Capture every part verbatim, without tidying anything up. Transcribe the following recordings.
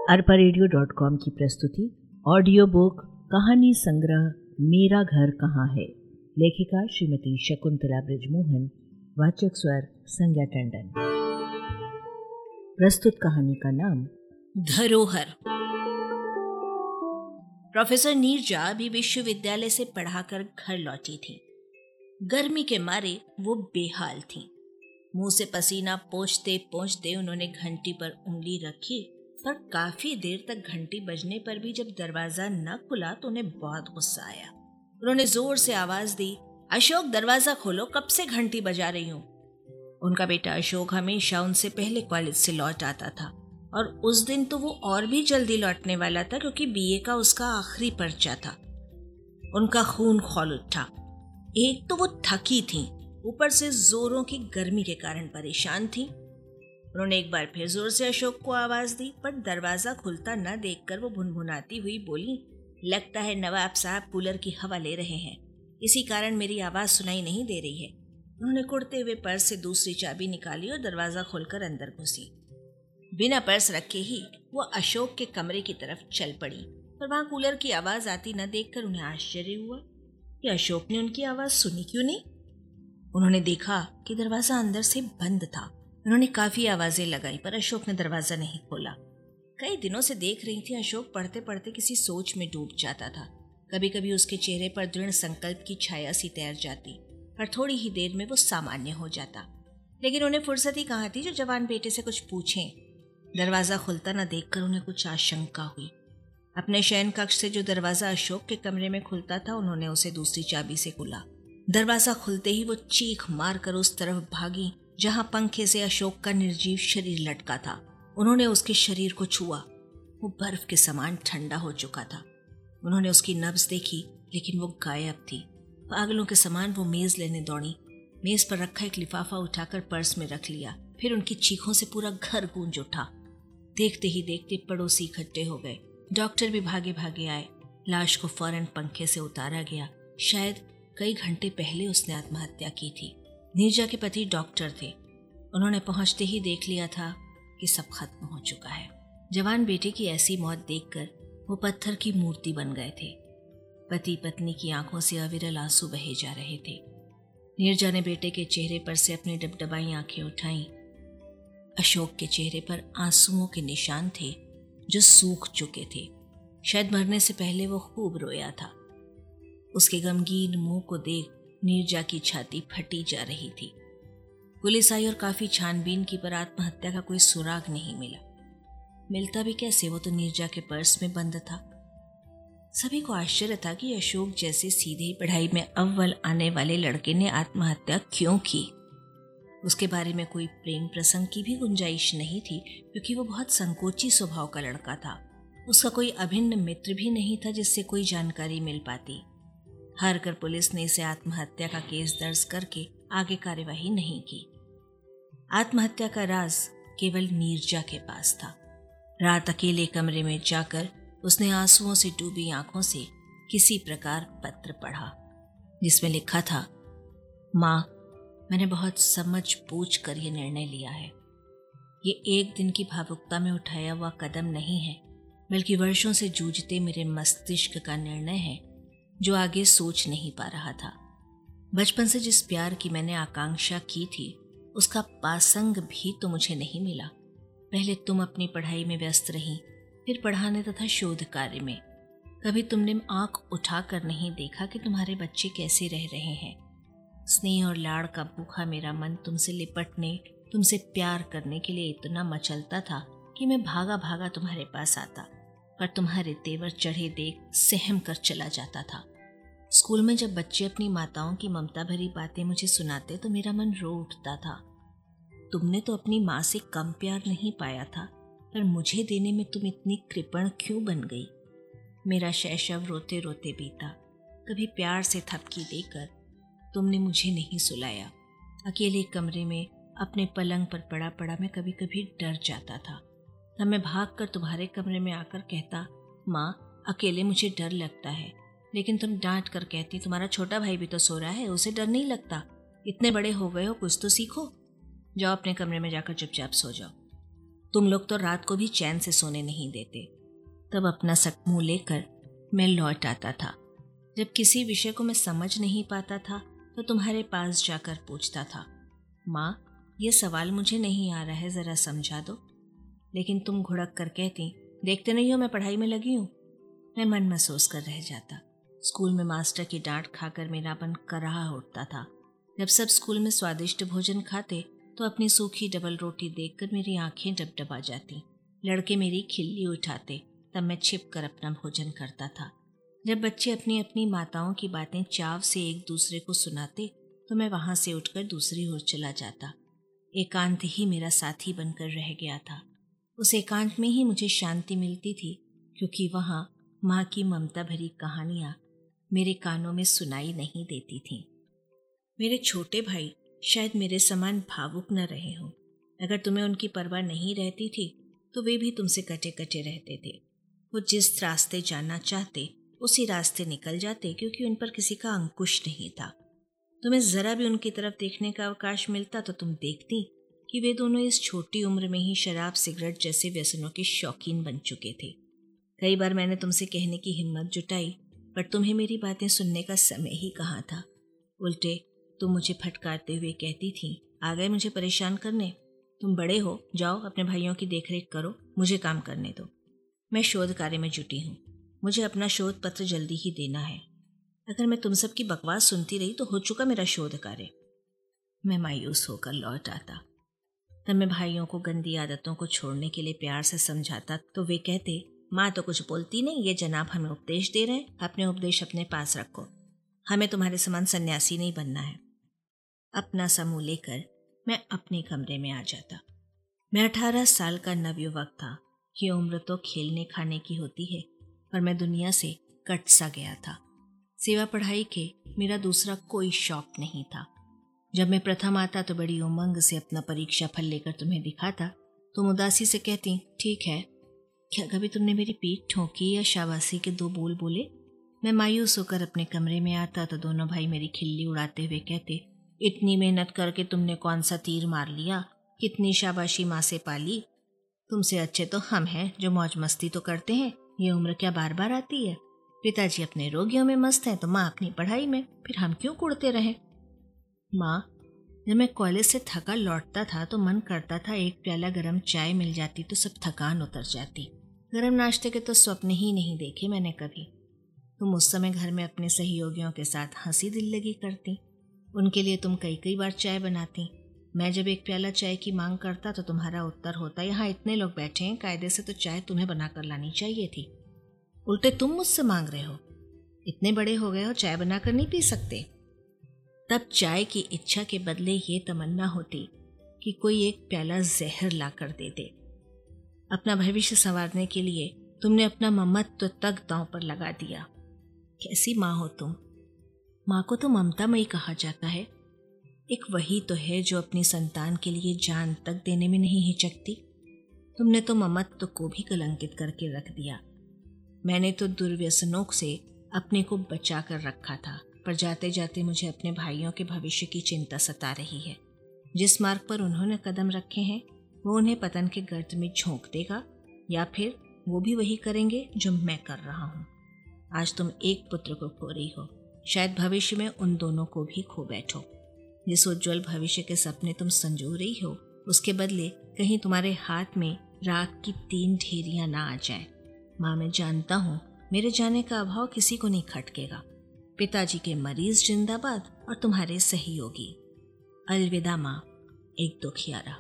Arpa radio dot com की प्रस्तुति audio book कहानी संग्रह मेरा घर कहाँ है। लेखिका श्रीमती शकुंतला बृजमोहन। वाचक स्वर संज्ञा टंडन। प्रस्तुत कहानी का नाम धरोहर। प्रोफेसर नीरजा अभी विश्वविद्यालय से पढ़ाकर घर लौटी थी। गर्मी के मारे वो बेहाल थी। मुंह से पसीना पोंछते पोंछते उन्होंने घंटी पर उंगली रखी, पर काफी देर तक घंटी बजने पर भी जब दरवाजा न खुला तो उन्हें बहुत गुस्सा आया। उन्होंने जोर से आवाज दी, अशोक दरवाजा खोलो, कब से घंटी बजा रही हूँ। उनका बेटा अशोक हमेशा उनसे पहले कॉलेज से लौट आता था और उस दिन तो वो और भी जल्दी लौटने वाला था क्योंकि बीए का उसका आखिरी पर्चा था। उनका खून खौल उठा। एक तो वो थकी थी, ऊपर से जोरों की गर्मी के कारण परेशान थी। उन्होंने एक बार फिर जोर से अशोक को आवाज दी, पर दरवाजा खुलता न देखकर वो भुनभुनाती हुई बोली, लगता है नवाब साहब कूलर की हवा ले रहे हैं, इसी कारण मेरी आवाज सुनाई नहीं दे रही है। उन्होंने कुड़ते हुए पर्स से दूसरी चाबी निकाली और दरवाजा खोलकर अंदर घुसी। बिना पर्स रखे ही वो अशोक के कमरे की तरफ चल पड़ी, पर वहां कूलर की आवाज आती न देखकर उन्हें आश्चर्य हुआ कि अशोक ने उनकी आवाज सुनी क्यों नहीं। उन्होंने देखा कि दरवाजा अंदर से बंद था। उन्होंने काफी आवाजें लगाई पर अशोक ने दरवाजा नहीं खोला। कई दिनों से देख रही थी अशोक पढ़ते पढ़ते किसी सोच में डूब जाता था। कभी कभी उसके चेहरे पर दृढ़ संकल्प की छाया सी तैर जाती, पर थोड़ी ही देर में वो सामान्य हो जाता। लेकिन उन्हें फुर्सत ही कहाँ थी जो जवान बेटे से कुछ पूछें। दरवाजा खुलता न देखकर उन्हें कुछ आशंका हुई। अपने शयन कक्ष से जो दरवाजा अशोक के कमरे में खुलता था, उन्होंने उसे दूसरी चाबी से खोला। दरवाजा खुलते ही वो चीख मारकर उस तरफ भागी जहां पंखे से अशोक का निर्जीव शरीर लटका था। उन्होंने उसके शरीर को छुआ। वो बर्फ के समान ठंडा हो चुका था। उन्होंने उसकी नब्ज देखी, लेकिन वो गायब थी। पागलों के समान वो मेज लेने दौड़ी। मेज पर रखा एक लिफाफा उठाकर पर्स में रख लिया। फिर उनकी चीखों से पूरा घर गूंज उठा। देखते ही देखते पड़ोसी इकट्ठे हो गए। डॉक्टर भी भागे भागे आए। लाश को फौरन पंखे से उतारा गया। शायद कई घंटे पहले उसने आत्महत्या की थी। नीरजा के पति डॉक्टर थे। उन्होंने पहुंचते ही देख लिया था कि सब खत्म हो चुका है। जवान बेटे की ऐसी मौत देखकर वो पत्थर की मूर्ति बन गए थे। पति पत्नी की आंखों से अविरल आंसू बहे जा रहे थे। नीरजा ने बेटे के चेहरे पर से अपनी डबडबाई आंखें उठाई। अशोक के चेहरे पर आंसुओं के निशान थे जो सूख चुके थे। शायद मरने से पहले वो खूब रोया था। उसके गमगीन मुंह को देख नीरजा की छाती फटी जा रही थी। पुलिस आई और काफी छानबीन की, पर आत्महत्या का कोई सुराग नहीं मिला। मिलता भी कैसे, वो तो नीरजा के पर्स में बंद था। सभी को आश्चर्य था कि अशोक जैसे सीधे पढ़ाई में अव्वल आने वाले लड़के ने आत्महत्या क्यों की। उसके बारे में कोई प्रेम प्रसंग की भी गुंजाइश नहीं थी, क्योंकि वो बहुत संकोची स्वभाव का लड़का था। उसका कोई अभिन्न मित्र भी नहीं था जिससे कोई जानकारी मिल पाती। हार कर पुलिस ने इसे आत्महत्या का केस दर्ज करके आगे कार्यवाही नहीं की। आत्महत्या का राज केवल नीरजा के पास था। रात अकेले कमरे में जाकर उसने आंसुओं से डूबी आंखों से किसी प्रकार पत्र पढ़ा, जिसमें लिखा था, माँ, मैंने बहुत समझ बूझ कर यह निर्णय लिया है। ये एक दिन की भावुकता में उठाया हुआ कदम नहीं है, बल्कि वर्षों से जूझते मेरे मस्तिष्क का निर्णय है जो आगे सोच नहीं पा रहा था। बचपन से जिस प्यार की मैंने आकांक्षा की थी, उसका पासंग भी तो मुझे नहीं मिला। पहले तुम अपनी पढ़ाई में व्यस्त रही, फिर पढ़ाने तथा शोध कार्य में। कभी तुमने आंख उठाकर नहीं देखा कि तुम्हारे बच्चे कैसे रह रहे हैं। स्नेह और लाड़ का भूखा मेरा मन तुमसे लिपटने, तुमसे प्यार करने के लिए इतना मचलता था कि मैं भागा भागा तुम्हारे पास आता, पर तुम्हारे तेवर चढ़े देख सहम कर चला जाता था। स्कूल में जब बच्चे अपनी माताओं की ममता भरी बातें मुझे सुनाते तो मेरा मन रो उठता था। तुमने तो अपनी माँ से कम प्यार नहीं पाया था, पर मुझे देने में तुम इतनी कृपण क्यों बन गई। मेरा शैशव रोते रोते बीता। कभी प्यार से थपकी देकर तुमने मुझे नहीं सुलाया। अकेले कमरे में अपने पलंग पर पड़ा पड़ा मैं कभी कभी डर जाता था। तब मैं भाग कर तुम्हारे कमरे में आकर कहता, माँ, अकेले मुझे डर लगता है। लेकिन तुम डांट कर कहती, तुम्हारा छोटा भाई भी तो सो रहा है, उसे डर नहीं लगता। इतने बड़े हो गए हो, कुछ तो सीखो। जाओ अपने कमरे में जाकर चुपचाप सो जाओ। तुम लोग तो रात को भी चैन से सोने नहीं देते। तब अपना सक मुंह लेकर मैं लौट आता था। जब किसी विषय को मैं समझ नहीं पाता था तो तुम्हारे पास जाकर पूछता था, माँ ये सवाल मुझे नहीं आ रहा है, ज़रा समझा दो। लेकिन तुम घुड़क कर कहती, देखते नहीं हो मैं पढ़ाई में लगी हूँ। मैं मन महसूस कर रह जाता। स्कूल में मास्टर की डांट खाकर मेरा मन कराह उठता था। जब सब स्कूल में स्वादिष्ट भोजन खाते तो अपनी सूखी डबल रोटी देखकर मेरी आंखें डबडबा जाती। लड़के मेरी खिल्ली उठाते तब मैं छिप कर अपना भोजन करता था। जब बच्चे अपनी अपनी माताओं की बातें चाव से एक दूसरे को सुनाते तो मैं वहां से उठकर दूसरी ओर चला जाता। एकांत ही मेरा साथी बनकर रह गया था। उस एकांत में ही मुझे शांति मिलती थी, क्योंकि वहां माँ की ममता भरी कहानियां मेरे कानों में सुनाई नहीं देती थीं। मेरे छोटे भाई शायद मेरे समान भावुक न रहे हों। अगर तुम्हें उनकी परवाह नहीं रहती थी तो वे भी तुमसे कटे कटे रहते थे। वो जिस रास्ते जाना चाहते उसी रास्ते निकल जाते, क्योंकि उन पर किसी का अंकुश नहीं था। तुम्हें जरा भी उनकी तरफ देखने का अवकाश मिलता तो तुम देखती कि वे दोनों इस छोटी उम्र में ही शराब सिगरेट जैसे व्यसनों के शौकीन बन चुके थे। कई बार मैंने तुमसे कहने की हिम्मत जुटाई, पर तुम्हें मेरी बातें सुनने का समय ही कहाँ था। उल्टे तुम मुझे फटकारते हुए कहती थी, आ गए मुझे परेशान करने। तुम बड़े हो, जाओ अपने भाइयों की देखरेख करो, मुझे काम करने दो। मैं शोध कार्य में जुटी हूँ, मुझे अपना शोध पत्र जल्दी ही देना है। अगर मैं तुम सब की बकवास सुनती रही तो हो चुका मेरा शोध कार्य। मैं मायूस होकर लौट आता। तब मैं भाइयों को गंदी आदतों को छोड़ने के लिए प्यार से समझाता तो वे कहते, माँ तो कुछ बोलती नहीं, ये जनाब हमें उपदेश दे रहे हैं, अपने उपदेश अपने पास रखो, हमें तुम्हारे समान सन्यासी नहीं बनना है। अपना समूह लेकर मैं अपने कमरे में आ जाता। मैं अठारह साल का नवयुवक था। ये उम्र तो खेलने खाने की होती है, पर मैं दुनिया से कट सा गया था। सेवा पढ़ाई के मेरा दूसरा कोई शौक नहीं था। जब मैं प्रथम आता तो बड़ी उमंग से अपना परीक्षा फल लेकर तुम्हें दिखाता। तुम उदासी से कहती, ठीक है। क्या कभी तुमने मेरी पीठ ठोकी या शाबाशी के दो बोल बोले? मैं मायूस होकर अपने कमरे में आता तो दोनों भाई मेरी खिल्ली उड़ाते हुए कहते, इतनी मेहनत करके तुमने कौन सा तीर मार लिया, कितनी शाबाशी माँ से पाली। तुमसे अच्छे तो हम हैं जो मौज मस्ती तो करते हैं, ये उम्र क्या बार बार आती है। पिताजी अपने रोगियों में मस्त हैं तो माँ अपनी पढ़ाई में, फिर हम क्यों कुड़ते रहें। माँ, जब मैं कॉलेज से थका लौटता था तो मन करता था एक प्याला गरम चाय मिल जाती तो सब थकान उतर जाती। गरम नाश्ते के तो स्वप्न ही नहीं देखे मैंने कभी। तुम उस समय घर में अपने सहयोगियों के साथ हंसी दिल लगी करती। उनके लिए तुम कई कई बार चाय बनाती। मैं जब एक प्याला चाय की मांग करता तो तुम्हारा उत्तर होता, यहाँ इतने लोग बैठे हैं, कायदे से तो चाय तुम्हें बनाकर लानी चाहिए थी। उल्टे तुम मुझसे मांग रहे हो, इतने बड़े हो गए हो, चाय बनाकर नहीं पी सकते। तब चाय की इच्छा के बदले ये तमन्ना होती कि कोई एक प्याला जहर ला कर दे दे। अपना भविष्य संवारने के लिए तुमने अपना ममत्व तक दांव पर लगा दिया। कैसी माँ हो तुम। माँ को तो ममतामयी कहा जाता है। एक वही तो है जो अपनी संतान के लिए जान तक देने में नहीं हिचकती। तुमने तो ममत्व को भी कलंकित करके रख दिया। मैंने तो दुर्व्यसनों से अपने को बचा कर रखा था, पर जाते जाते मुझे अपने भाइयों के भविष्य की चिंता सता रही है। जिस मार्ग पर उन्होंने कदम रखे हैं वो उन्हें पतन के गर्त में झोंक देगा, या फिर वो भी वही करेंगे जो मैं कर रहा हूँ। आज तुम एक पुत्र को खो रही हो, शायद भविष्य में उन दोनों को भी खो बैठो। जिस उज्जवल भविष्य के सपने तुम संजो रही हो, उसके बदले कहीं तुम्हारे हाथ में राख की तीन ढेरियां ना आ जाए। माँ, मैं जानता हूँ मेरे जाने का अभाव किसी को नहीं खटकेगा। पिताजी के मरीज जिंदाबाद और तुम्हारे सहयोगी। अलविदा माँ, एक दुखियारा।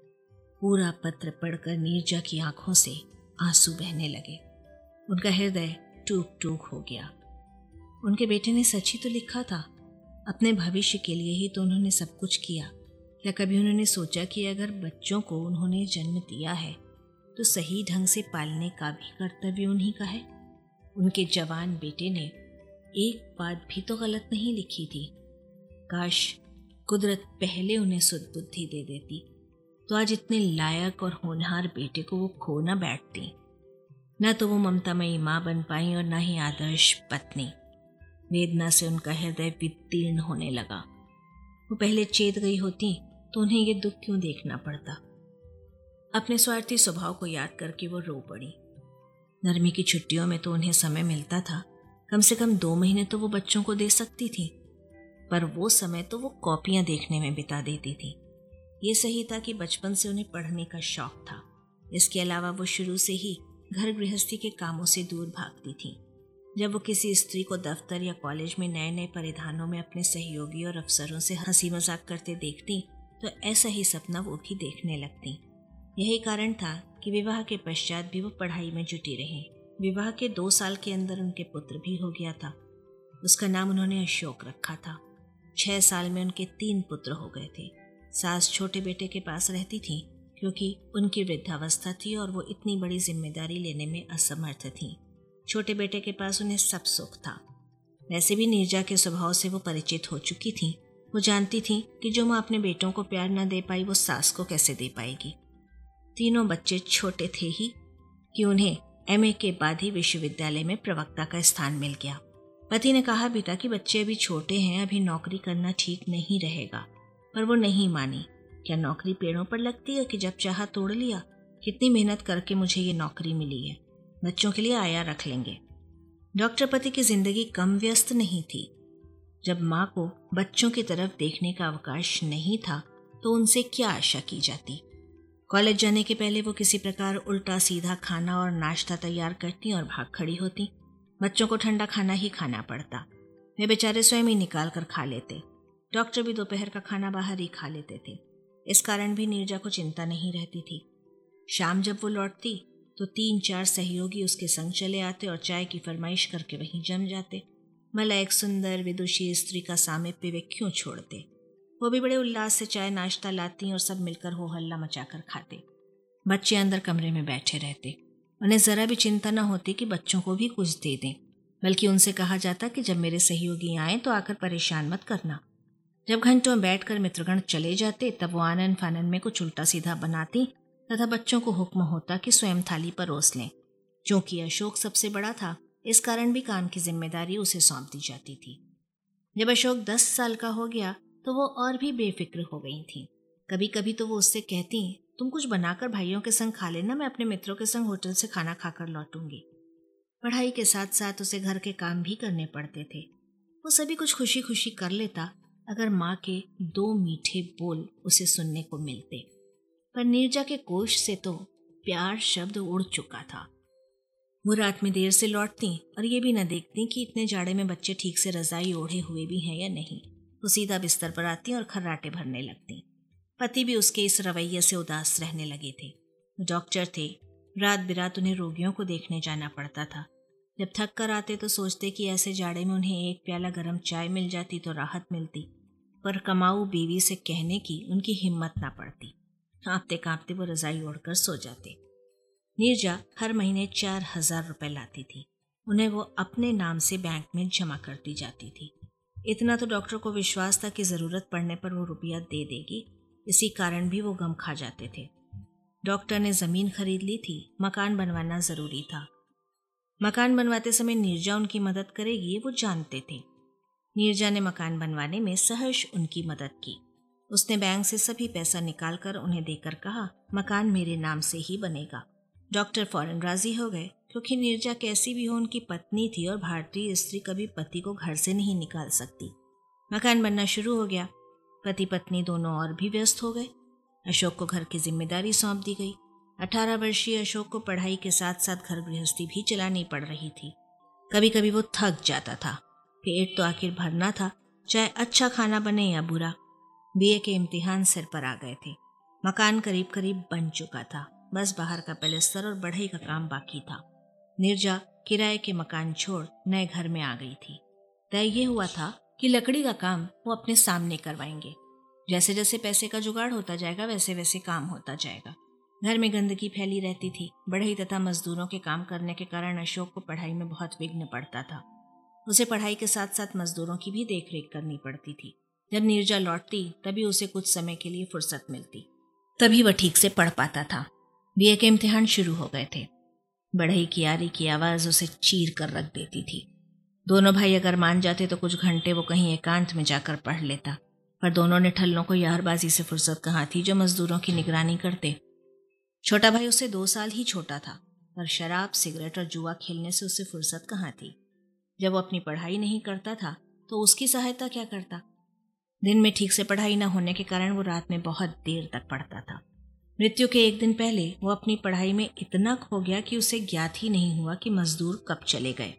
पूरा पत्र पढ़कर नीरजा की आंखों से आंसू बहने लगे। उनका हृदय टूक टूक हो गया। उनके बेटे ने सच ही तो लिखा था। अपने भविष्य के लिए ही तो उन्होंने सब कुछ किया। क्या कभी उन्होंने सोचा कि अगर बच्चों को उन्होंने जन्म दिया है तो सही ढंग से पालने का भी कर्तव्य उन्हीं का है। उनके जवान बेटे ने एक बात भी तो गलत नहीं लिखी थी। काश कुदरत पहले उन्हें सुदबुद्धि दे देती तो आज इतने लायक और होनहार बेटे को वो खो न बैठती। न तो वो ममतामयी माँ बन पाई और न ही आदर्श पत्नी। वेदना से उनका हृदय विदीर्ण होने लगा। वो पहले चेत गई होती तो उन्हें ये दुख क्यों देखना पड़ता। अपने स्वार्थी स्वभाव को याद करके वो रो पड़ी। गर्मी की छुट्टियों में तो उन्हें समय मिलता था, कम से कम दो महीने तो वो बच्चों को दे सकती थी, पर वो समय तो वो कॉपियां देखने में बिता देती थी। ये सही था कि बचपन से उन्हें पढ़ने का शौक था। इसके अलावा वो शुरू से ही घर गृहस्थी के कामों से दूर भागती थी। जब वो किसी स्त्री को दफ्तर या कॉलेज में नए नए परिधानों में अपने सहयोगी और अफसरों से हंसी मजाक करते देखती तो ऐसा ही सपना वो भी देखने लगती। यही कारण था कि विवाह के पश्चात भी वो पढ़ाई में जुटी रही। विवाह के दो साल के अंदर उनके पुत्र भी हो गया था। उसका नाम उन्होंने अशोक रखा था। छह साल में उनके तीन पुत्र हो गए थे। सास छोटे बेटे के पास रहती थी क्योंकि उनकी वृद्धावस्था थी और वो इतनी बड़ी जिम्मेदारी लेने में असमर्थ थी। छोटे बेटे के पास उन्हें सब सुख था। वैसे भी नीरजा के स्वभाव से वो परिचित हो चुकी थी। वो जानती थी कि जो माँ अपने बेटों को प्यार न दे पाई वो सास को कैसे दे पाएगी। तीनों बच्चे छोटे थे ही कि उन्हें एमए के बाद ही विश्वविद्यालय में प्रवक्ता का स्थान मिल गया। पति ने कहा भी था कि बच्चे अभी छोटे हैं, अभी नौकरी करना ठीक नहीं रहेगा, पर वो नहीं मानी। क्या नौकरी पेड़ों पर लगती है कि जब चाहा तोड़ लिया? कितनी मेहनत करके मुझे ये नौकरी मिली है, बच्चों के लिए आया रख लेंगे। डॉक्टर पति की जिंदगी कम व्यस्त नहीं थी। जब माँ को बच्चों की तरफ देखने का अवकाश नहीं था तो उनसे क्या आशा की जाती। कॉलेज जाने के पहले वो किसी प्रकार उल्टा सीधा खाना और नाश्ता तैयार करती और भाग खड़ी होती। बच्चों को ठंडा खाना ही खाना पड़ता, वे बेचारे स्वयं ही निकाल कर खा लेते। डॉक्टर भी दोपहर का खाना बाहर ही खा लेते थे। इस कारण भी नीरजा को चिंता नहीं रहती थी। शाम जब वो लौटती तो तीन चार सहयोगी उसके संग चले आते और चाय की फरमाइश करके वहीं जम जाते। भला एक सुंदर विदुषी स्त्री का सामीप्य वे क्यों छोड़ते। वो भी बड़े उल्लास से चाय नाश्ता लाती और सब मिलकर हो हल्ला मचाकर खाते। बच्चे अंदर कमरे में बैठे रहते। उन्हें जरा भी चिंता न होती कि बच्चों को भी कुछ दे दें, बल्कि उनसे कहा जाता कि जब मेरे सहयोगी आए तो आकर परेशान मत करना। जब घंटों बैठकर मित्रगण चले जाते तब वो आनन फानन में कुछ उल्टा सीधा बनाती तथा बच्चों को हुक्म होता कि स्वयं थाली परोस लें। क्योंकि अशोक सबसे बड़ा था, इस कारण भी काम की जिम्मेदारी उसे सौंप दी जाती थी। जब अशोक दस साल का हो गया तो वो और भी बेफिक्र हो गई थी। कभी कभी तो वो उससे कहती, तुम कुछ बनाकर भाइयों के संग खा लेना, मैं अपने मित्रों के संग होटल से खाना खाकर लौटूंगी। पढ़ाई के साथ साथ उसे घर के काम भी करने पड़ते थे। वो सभी कुछ खुशी खुशी कर लेता अगर माँ के दो मीठे बोल उसे सुनने को मिलते, पर नीरजा के कोश से तो प्यार शब्द उड़ चुका था। वो रात में देर से लौटती और ये भी न देखती कि इतने जाड़े में बच्चे ठीक से रजाई ओढ़े हुए भी हैं या नहीं। वो सीधा बिस्तर पर आती और खर्राटे भरने लगती। पति भी उसके इस रवैये से उदास रहने लगे थे। डॉक्टर थे, रात बिरात उन्हें रोगियों को देखने जाना पड़ता था। जब थक कर आते तो सोचते कि ऐसे जाड़े में उन्हें एक प्याला गर्म चाय मिल जाती तो राहत मिलती, पर कमाऊ बीवी से कहने की उनकी हिम्मत ना पड़ती। कांपते कांपते वो रजाई ओढ़कर सो जाते। नीरजा हर महीने चार हजार रुपए लाती थी। उन्हें वो अपने नाम से बैंक में जमा करती जाती थी। इतना तो डॉक्टर को विश्वास था कि जरूरत पड़ने पर वो रुपया दे देगी। इसी कारण भी वो गम खा जाते थे। डॉक्टर ने जमीन खरीद ली थी, मकान बनवाना जरूरी था। मकान बनवाते समय नीरजा उनकी मदद करेगी वो जानते थे। नीरजा ने मकान बनवाने में सहर्ष उनकी मदद की। उसने बैंक से सभी पैसा निकालकर उन्हें देकर कहा, मकान मेरे नाम से ही बनेगा। डॉक्टर फौरन राजी हो गए, क्योंकि नीरजा कैसी भी हो उनकी पत्नी थी और भारतीय स्त्री कभी पति को घर से नहीं निकाल सकती। मकान बनना शुरू हो गया। पति पत्नी दोनों और भी व्यस्त हो गए। अशोक को घर की जिम्मेदारी सौंप दी गई। अठारह वर्षीय अशोक को पढ़ाई के साथ साथ घर गृहस्थी भी चलानी पड़ रही थी। कभी कभी वो थक जाता था। पेट तो आखिर भरना था, चाहे अच्छा खाना बने या बुरा। बीए के इम्तिहान सिर पर आ गए थे। मकान करीब करीब बन चुका था, बस बाहर का पलस्तर और बढ़ई का काम बाकी था। नीरजा किराए के मकान छोड़ नए घर में आ गई थी। तय ये हुआ था कि लकड़ी का काम वो अपने सामने करवाएंगे। जैसे जैसे पैसे का जुगाड़ होता जाएगा वैसे वैसे काम होता जाएगा। घर में गंदगी फैली रहती थी। बढ़ई तथा मजदूरों के काम करने के कारण अशोक को पढ़ाई में बहुत विघ्न पड़ता था। उसे पढ़ाई के साथ साथ मजदूरों की भी देखरेख करनी पड़ती थी। जब नीरजा लौटती तभी उसे कुछ समय के लिए फुर्सत मिलती, तभी वह ठीक से पढ़ पाता था। बीए के इम्तिहान शुरू हो गए थे। बढ़ई की आरी की आवाज उसे चीर कर रख देती थी। दोनों भाई अगर मान जाते तो कुछ घंटे वो कहीं एकांत में जाकर पढ़ लेता, पर दोनों निठल्लों को यारबाजी से फुर्सत कहाँ थी जो मजदूरों की निगरानी करते। छोटा भाई उससे दो साल ही छोटा था, पर शराब, सिगरेट और जुआ खेलने से उसे फुर्सत कहाँ थी। जब वो अपनी पढ़ाई नहीं करता था तो उसकी सहायता क्या करता। दिन में ठीक से पढ़ाई न होने के कारण वो रात में बहुत देर तक पढ़ता था। मृत्यु के एक दिन पहले वो अपनी पढ़ाई में इतना खो गया कि उसे ज्ञात ही नहीं हुआ कि मजदूर कब चले गए।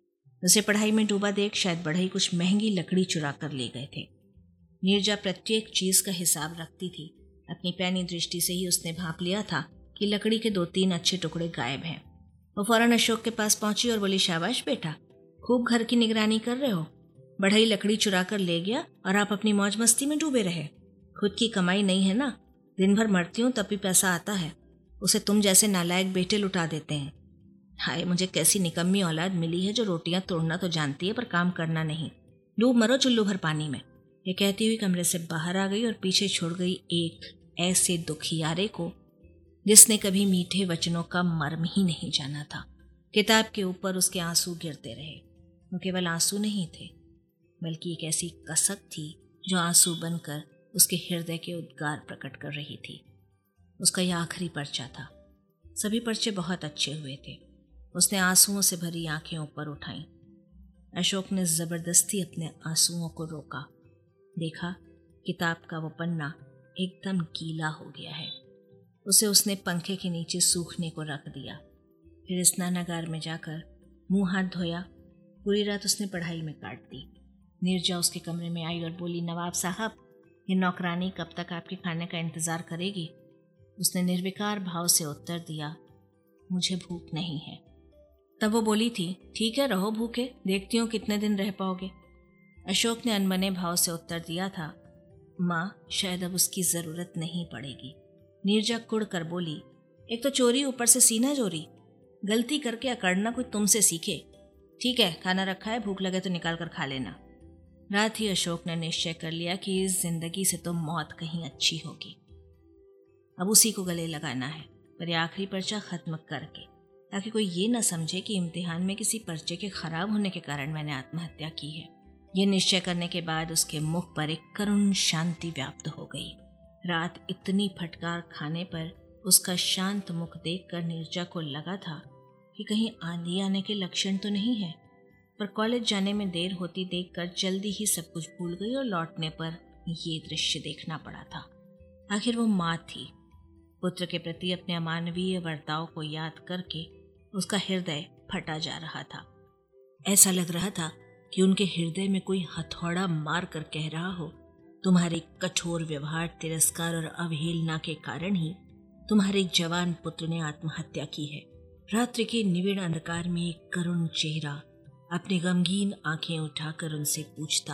उसे पढ़ाई में डूबा देख शायद बढ़ई कुछ महंगी लकड़ी चुरा कर ले गए थे। नीरजा प्रत्येक चीज का हिसाब रखती थी। अपनी पैनी दृष्टि से ही उसने भांप लिया था कि लकड़ी के दो तीन अच्छे टुकड़े गायब हैं। वो फौरन अशोक के पास पहुंची और बोली, शाबाश बेटा, खूब घर की निगरानी कर रहे हो। बढ़ई लकड़ी चुरा कर ले गया और आप अपनी मौज मस्ती में डूबे रहे। खुद की कमाई नहीं है ना, दिन भर मरती हूँ तब भी पैसा आता है, उसे तुम जैसे नालायक बेटे लुटा देते हैं। हाय, मुझे कैसी निकम्मी औलाद मिली है जो रोटियां तोड़ना तो जानती है पर काम करना नहीं। डूब मरो चुल्लू भर पानी में। ये कहती हुई कमरे से बाहर आ गई और पीछे छोड़ गई एक ऐसे दुखियारे को जिसने कभी मीठे वचनों का मर्म ही नहीं जाना था। किताब के ऊपर उसके आंसू गिरते रहे। वो केवल आंसू नहीं थे, बल्कि एक ऐसी कसक थी जो आंसू बनकर उसके हृदय के उद्गार प्रकट कर रही थी। उसका यह आखिरी पर्चा था। सभी पर्चे बहुत अच्छे हुए थे। उसने आंसुओं से भरी आंखें ऊपर उठाईं। अशोक ने जबरदस्ती अपने आंसुओं को रोका। देखा, किताब का वो पन्ना एकदम गीला हो गया है। उसे उसने पंखे के नीचे सूखने को रख दिया। फिर स्नानागार में जाकर मुंह हाथ धोया। पूरी रात उसने पढ़ाई में काट दी। नीरजा उसके कमरे में आई और बोली, नवाब साहब, ये नौकरानी कब तक आपके खाने का इंतजार करेगी? उसने निर्विकार भाव से उत्तर दिया, मुझे भूख नहीं है। तब वो बोली थी, ठीक है, रहो भूखे, देखती हूँ कितने दिन रह पाओगे। अशोक ने अनमने भाव से उत्तर दिया था, माँ, शायद अब उसकी जरूरत नहीं पड़ेगी। नीरजा कुड़ कर बोली, एक तो चोरी, ऊपर से सीना चोरी। गलती करके अकड़ना कोई तुमसे सीखे। ठीक है, खाना रखा है, भूख लगे तो निकाल कर खा लेना। रात ही अशोक ने निश्चय कर लिया कि इस जिंदगी से तो मौत कहीं अच्छी होगी। अब उसी को गले लगाना है, पर यह आखिरी पर्चा खत्म करके, ताकि कोई ये न समझे कि इम्तिहान में किसी पर्चे के खराब होने के कारण मैंने आत्महत्या की है। ये निश्चय करने के बाद उसके मुख पर एक करुण शांति व्याप्त हो गई। रात इतनी फटकार खाने पर उसका शांत मुख देखकर नीरजा को लगा था कि कहीं आंधी आने के लक्षण तो नहीं है, पर कॉलेज जाने में देर होती देखकर जल्दी ही सब कुछ भूल गई और लौटने पर ये दृश्य देखना पड़ा था। आखिर वो माँ थी। पुत्र के प्रति अपने अमानवीय बर्ताव को याद करके उसका हृदय फटा जा रहा था। ऐसा लग रहा था कि उनके हृदय में कोई हथौड़ा मार कर कह रहा हो, तुम्हारे कठोर व्यवहार, तिरस्कार और अवहेलना के कारण ही तुम्हारे जवान पुत्र ने आत्महत्या की है। रात्रि के निविड़ अंधकार में एक करुण चेहरा अपनी गमगीन आंखें उठाकर उनसे पूछता,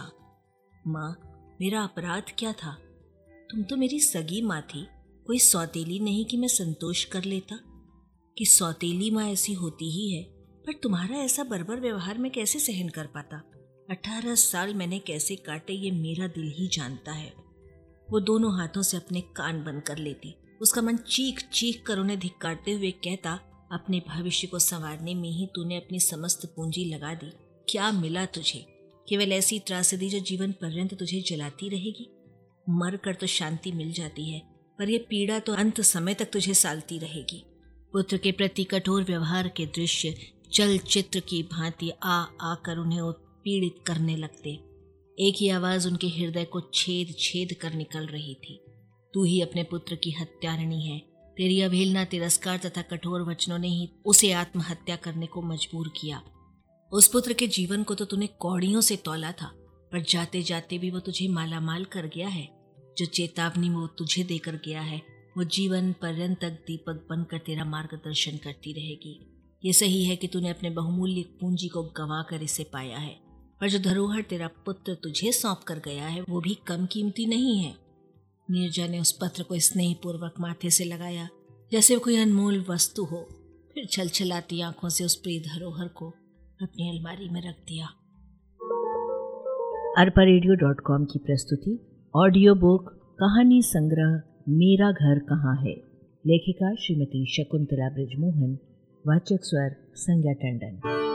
माँ, मेरा अपराध क्या था? तुम तो मेरी सगी माँ थी, कोई सौतेली नहीं कि मैं संतोष कर लेता। कि सौतेली माँ ऐसी होती ही है, पर तुम्हारा ऐसा बर्बर व्यवहार मैं कैसे सहन कर पाता? अठारह साल मैंने कैसे काटे ये मेरा दिल ही जानता है। वो दोनों हाथों से अपने कान बंद कर लेती। उसका मन चीख चीख कर उन्हें धिक्कारते हुए कहता, अपने भविष्य को संवारने में ही तूने अपनी समस्त पूंजी लगा दी। क्या मिला तुझे? केवल ऐसी त्रासदी जो जीवन पर्यंत तुझे जलाती रहेगी। मर कर तो शांति मिल जाती है, पर यह पीड़ा तो अंत समय तक तुझे सालती रहेगी। पुत्र के प्रति कठोर व्यवहार के दृश्य चलचित्र की भांति आ आकर उन्हें उत्पीड़ित करने लगते। एक ही आवाज उनके हृदय को छेद छेद कर निकल रही थी, तू ही अपने पुत्र की हत्यारिणी है। तेरी अवहेलना, तिरस्कार तथा कठोर वचनों ने ही उसे आत्महत्या करने को मजबूर किया। उस पुत्र के जीवन को तो तूने कौड़ियों से तौला था, पर जाते जाते भी वो तुझे मालामाल कर गया है। जो चेतावनी वो तुझे देकर गया है, वो जीवन पर्यंत तक दीपक बनकर तेरा मार्गदर्शन करती रहेगी। ये सही है कि तूने अपने बहुमूल्य पूंजी को गंवा कर इसे पाया है, पर जो धरोहर तेरा पुत्र तुझे सौंप कर गया है वो भी कम कीमती नहीं है। नीरजा ने उस पत्र को स्नेहपूर्वक माथे से लगाया, जैसे कोई अनमोल वस्तु हो, फिर छलछलाती आंखों से उस प्रिय धरोहर को अपनी अलमारी में रख दिया। अरपा रेडियो डॉट कॉम की प्रस्तुति ऑडियो बुक कहानी संग्रह मेरा घर कहाँ है। लेखिका श्रीमती शकुंतला बृजमोहन। वाचक स्वर संज्ञा टंडन।